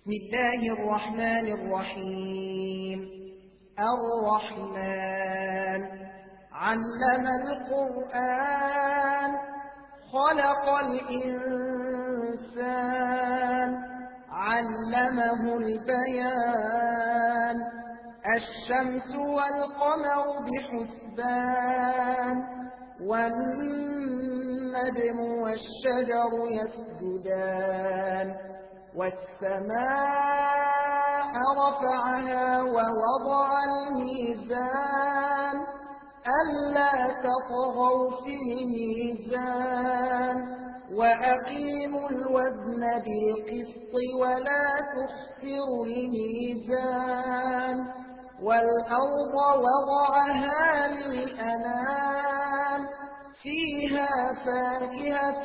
بسم الله الرحمن الرحيم. الرحمن علم القرآن خلق الإنسان علمه البيان الشمس والقمر بحسبان والنجم والشجر يسجدان والسماء رفعها ووضع الميزان ألا تطغوا في الميزان وأقيموا الوزن بالقسط ولا تخسروا الميزان والأرض وضعها للأنام فيها فاكهة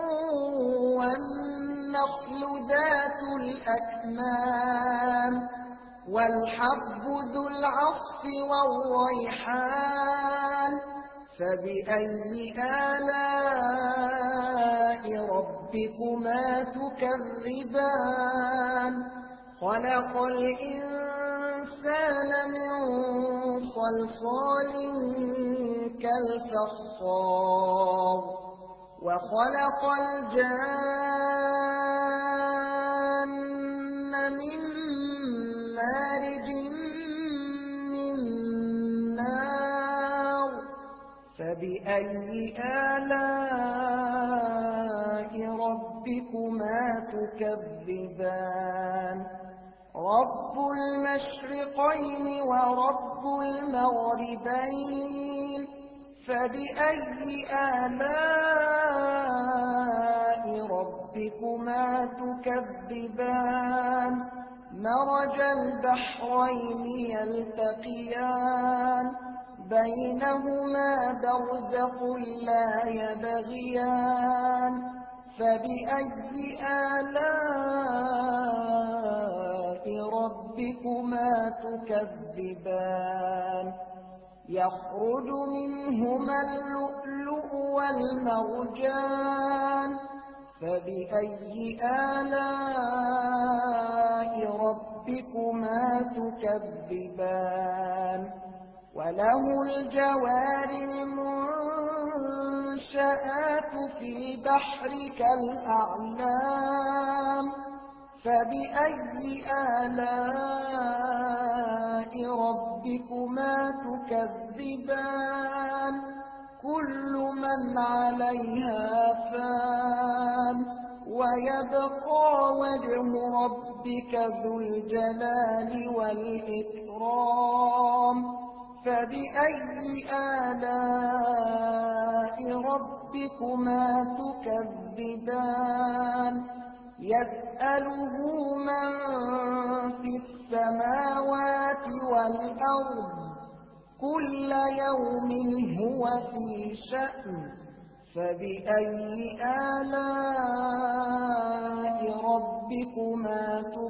والنخل ذات الأكمام والحب ذو العصف والريحان فبأي آلاء ربكما تكذبان خلق الإنسان من صلصال كالفخار وخلق الجان من مارج من نار فبأي آلاء ربكما تكذبان رب المشرقين ورب المغربين فبأي آلاء ربكما تكذبان مرج البحرين يلتقيان بينهما برزخ لا يبغيان فبأي آلاء ربكما تكذبان يخرج منهما اللؤلؤ والمرجان فبأي آلاء ربكما تكذبان وله الجوار المنشآت في البحر كالأعلام فبأي آلاء ربكما تكذبان كل من عليها فان ويبقى وجه ربك ذو الجلال والإكرام فبأي آلاء ربكما تكذبان يسأله من في السماوات والأرض كل يوم هو في شأن فبأي آلاء ربكما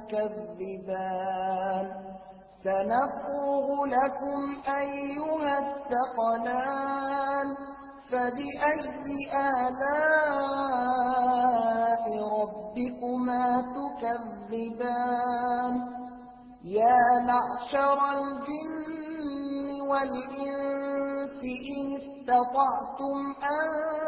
تكذبان سنفرغ لكم أيها الثقلان فبأي آلاء ربكما تكذبان يا معشر الجن والإنس إن استطعتم أن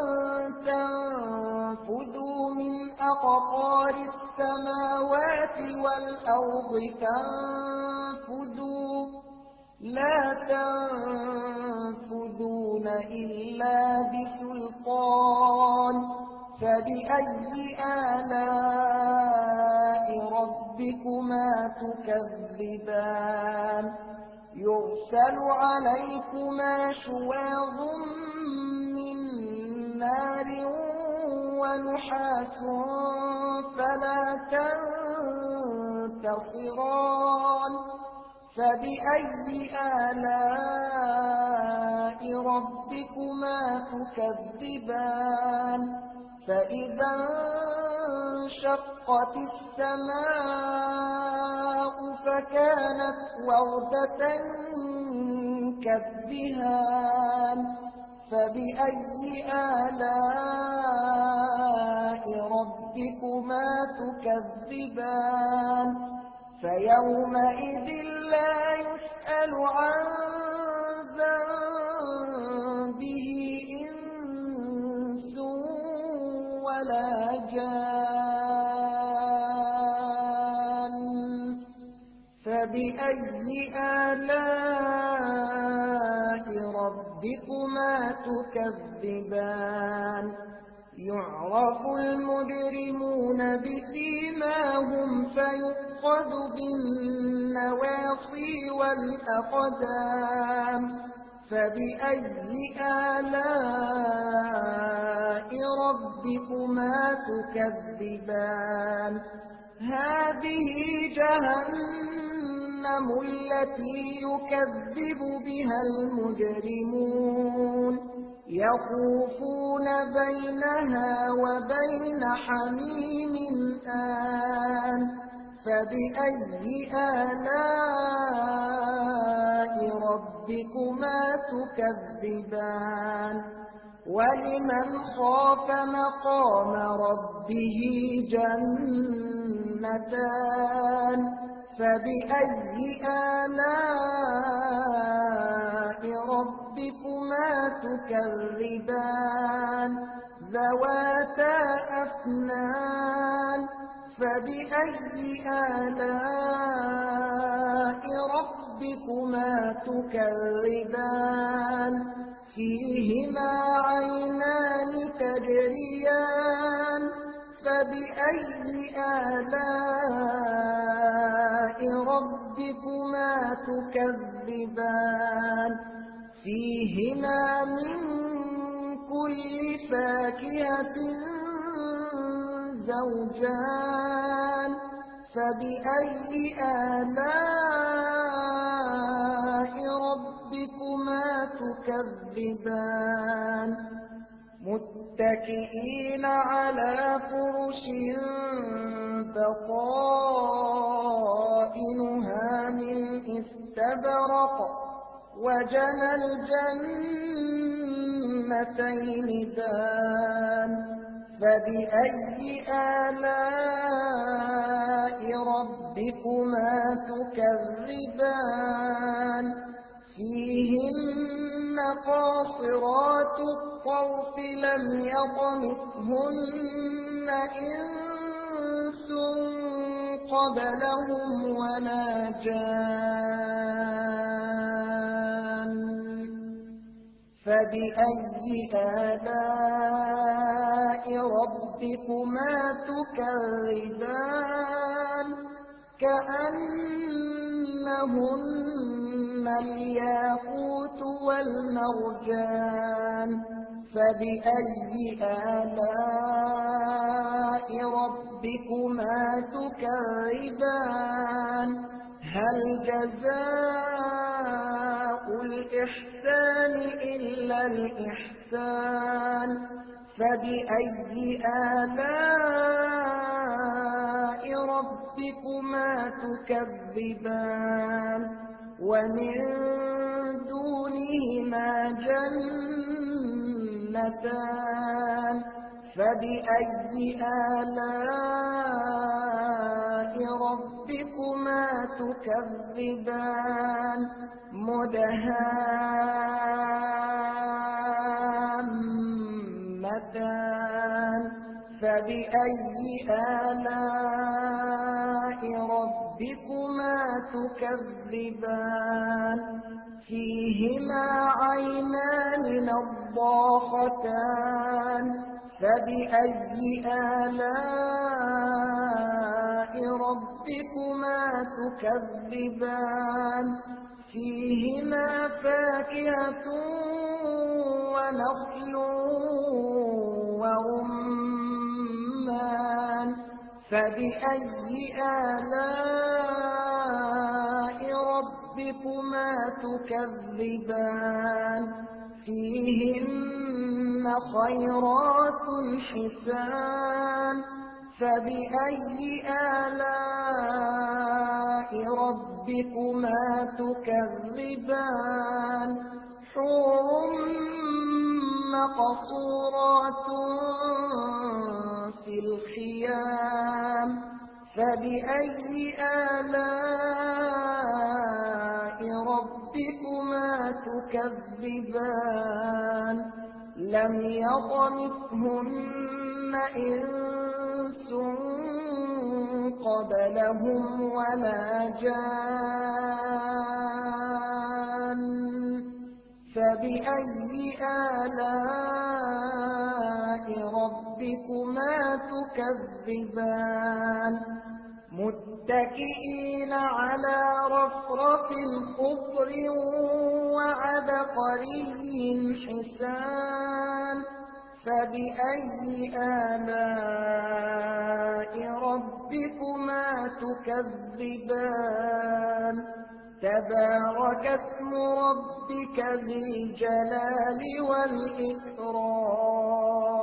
تنفذوا من أقطار السماوات والأرض فانفذوا لا تنفذون إلا بسلطان فبأي آلاء ربكما تكذبان يرسل عليكما شواظ من نار ونحاس فلا تنتصران فبأي آلاء ربكما تكذبان فإذا انشقت السماء فكانت وردة كالدهان فبأي آلاء ربكما تكذبان فيومئذ لا يسأل عن ذنبه إنس ولا جان. فبأي آلاء ربكما تكذبان؟ يعرف المجرمون بسيماهم فيؤخذ بالنواصي والأقدام. فبأي آلاء ربكما تكذبان؟ هذه جهنم التي يكذب بها المجرمون يطوفون بينها وبين حميم آن. فبأي آلاء ربكما تكذبان؟ ولمن خاف مقام ربه جنتان. فبأي آلاء ربكما تكذبان؟ ذواتا أفنان. فبأي آلاء ربكما تكذبان؟ فيهما عينان تجريان. فبأي آلاء ربكما تكذبان؟ فيهما من كل فاكهة زوجان. فبأي آلاء ربكما تكذبان؟ متكئين على فرش بطائنها من استبرق وجنى الجنتين دان. فبأي آلاء ربكما تكذبان؟ فيهن قاصرات الطرف لم يطمثهن إنس قبلهم ولا جان. فبأي آلاء ربكما تكذبان؟ كأنهن الياقوت والمرجان. فبأي آلاء ربكما تكذبان؟ هل جزاء الإحسان إلا الإحسان؟ فبأي آلاء ربكما تكذبان؟ ومن دونهما جنتان. فبأي آلاء ربكما تكذبان؟ مدهامتان. فبأي آلاء ربكما تكذبان؟ فيهما عينان نضاختان. فبأي آلاء ربكما تكذبان؟ فيهما فاكهة ونخل ورمان. فبأي آلاء ربكما تكذبان؟ فيهن خيرات حسان. فبأي آلاء ربكما تكذبان؟ حور مقصورات في الخيام. فبأي آلاء ربكما تكذبان لم يطمثهن إنس قبلهم ولا جان فبأي آلاء ربكما تكذبان متكئين على رفرف خضر وعبقري حسان فبأي آلاء ربكما تكذبان تبارك اسم ربك ذي الجلال والإكرام